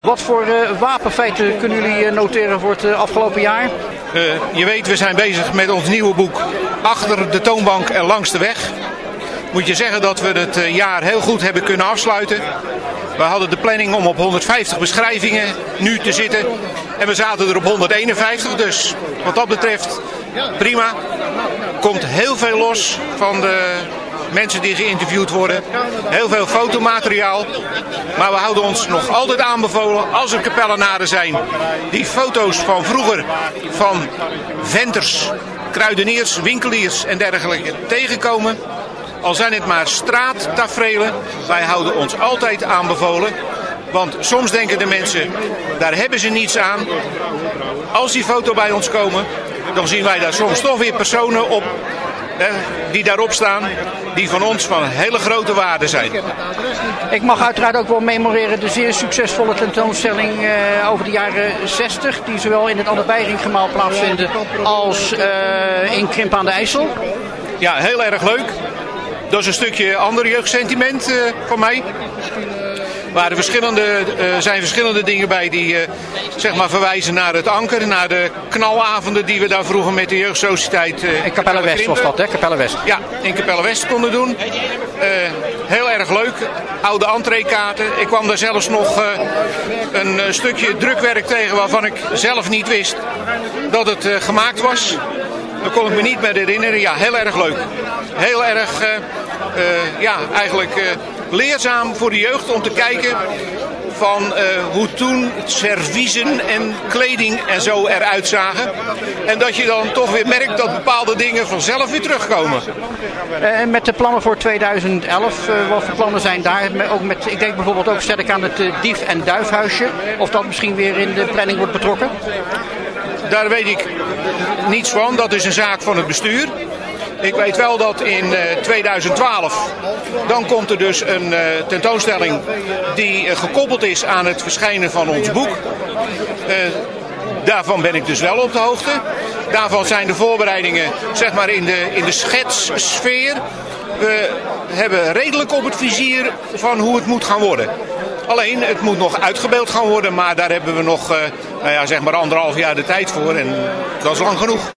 Wat voor wapenfeiten kunnen jullie noteren voor het afgelopen jaar? Je weet, we zijn bezig met ons nieuwe boek Achter de toonbank en langs de weg. Moet je zeggen dat we het jaar heel goed hebben kunnen afsluiten. We hadden de planning om op 150 beschrijvingen nu te zitten. En we zaten er op 151, dus wat dat betreft prima. Komt heel veel los van de mensen die geïnterviewd worden. Heel veel fotomateriaal. Maar we houden ons nog altijd aanbevolen, als er kapellenaren zijn die foto's van vroeger van venters, kruideniers, winkeliers en dergelijke tegenkomen. Al zijn het maar straattaferelen, wij houden ons altijd aanbevolen. Want soms denken de mensen, daar hebben ze niets aan. Als die foto bij ons komen, dan zien wij daar soms toch weer personen op die daarop staan, die van ons van hele grote waarde zijn. Ik mag uiteraard ook wel memoreren de zeer succesvolle tentoonstelling over de jaren 60, die zowel in het Anne Beiringemaal plaatsvinden als in Krimpen aan de IJssel. Ja, heel erg leuk. Dat is een stukje ander jeugdsentiment van mij. Er zijn verschillende dingen bij die zeg maar verwijzen naar het anker, naar de knalavonden die we daar vroeger met de jeugdsociëteit in Capelle West was dat, hè? Capelle West. Ja, in Capelle West konden doen. Heel erg leuk. Oude entreekaarten. Ik kwam daar zelfs nog een stukje drukwerk tegen waarvan ik zelf niet wist dat het gemaakt was. Dat kon ik me niet meer herinneren. Ja, heel erg leuk. Heel erg, eigenlijk leerzaam voor de jeugd om te kijken van hoe toen serviezen en kleding en zo eruit zagen. En dat je dan toch weer merkt dat bepaalde dingen vanzelf weer terugkomen. Met de plannen voor 2011, wat voor plannen zijn daar? Ik denk bijvoorbeeld ook sterk aan het Dief- en Duifhuisje. Of dat misschien weer in de planning wordt betrokken? Daar weet ik niets van. Dat is een zaak van het bestuur. Ik weet wel dat in 2012, dan komt er dus een tentoonstelling die gekoppeld is aan het verschijnen van ons boek. Daarvan ben ik dus wel op de hoogte. Daarvan zijn de voorbereidingen zeg maar in de schetssfeer. We hebben redelijk op het vizier van hoe het moet gaan worden. Alleen, het moet nog uitgebeeld gaan worden, maar daar hebben we nog zeg maar 1,5 jaar de tijd voor en dat is lang genoeg.